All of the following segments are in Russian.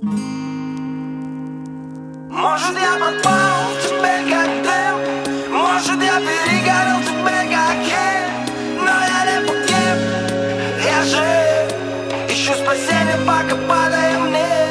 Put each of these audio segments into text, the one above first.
Может, я попал в тебе как дым, может, я перегорел в тебе как хель, но я не погиб, я жив, ищу спасения, пока падаем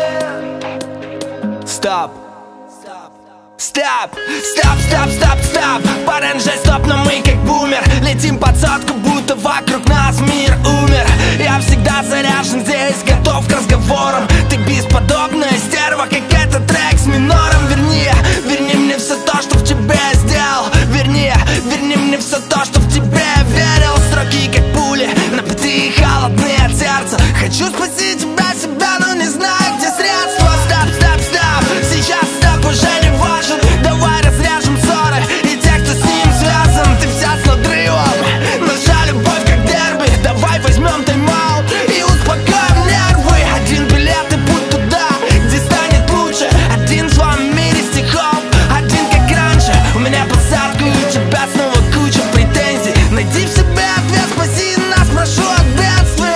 вниз. Стоп! Стоп! Стоп, стоп, стоп, стоп! Паренже, стоп, но мы как бумер летим под сотку, будто вокруг нас мир умер. Я всегда заряжен здесь, готов к разговорам. Ты бесподобная стерва, как этот трек с минором. Верни мне все то, что в тебе сделал. Верни мне все то, что в тебе верил. Строки как пули, напитые холодные от сердца. Хочу спасти себя, но не знаю, где средства. Стоп, стоп, стоп! Сейчас стоп уже не важен. Давай разряжем ссоры и тех, кто с ним связан. Ты вся с надрывом, наша любовь как дерби. Давай возьмем тайм-аут и успокоим нервы. Один билет и путь туда, где станет лучше. Один в своем мире стихов, один как раньше. У меня посадка и у тебя снова куча претензий. Найди в себе ответ, спаси нас, прошу от бедствий.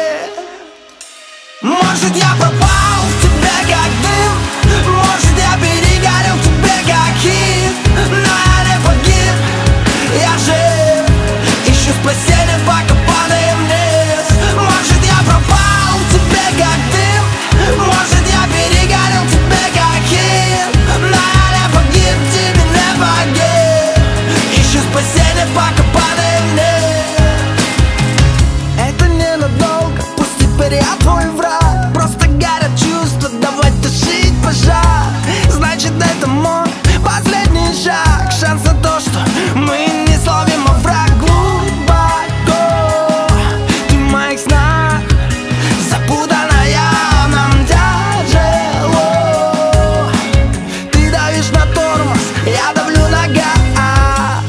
Может, я пропал в тебе как дым, может, я перегорел в тебе как хит, но я не погиб, я жив, ищу спасения, пока падаем вниз. Может, я пропал в тебе как дым, может, я перегорел в тебе как хит, но я не погиб, тебе не погиб, ищу спасения, пока падаем вниз. Это ненадолго, пусть теперь я твой враг. Просто горят чувства, давай тушить пожар. Значит, это мой последний шаг. Шанс на то, что мы не словим овраг глубоко. Ты в моих снах, запутанная, нам тяжело. Ты давишь на тормоз, я давлю на газ.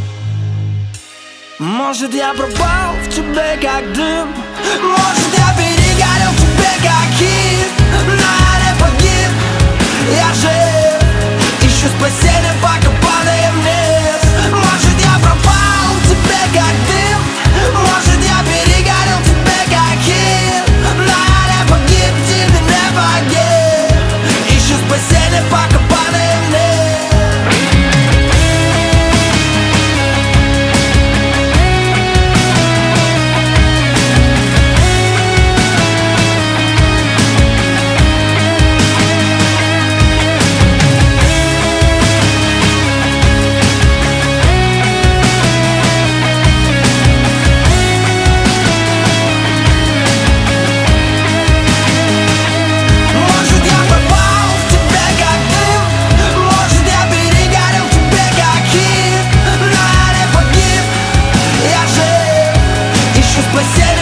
Может, я пропал в тебе как дым, может, я перегорел в тебе как хит, но я не погиб, я жив, ищу спасения, пока падаем вниз. Может, я пропал в тебе как дым, может, я перегорел в тебе как хит, но я не погиб, тебе не погиб, ищу спасения, пока падаем вниз. Спасибо.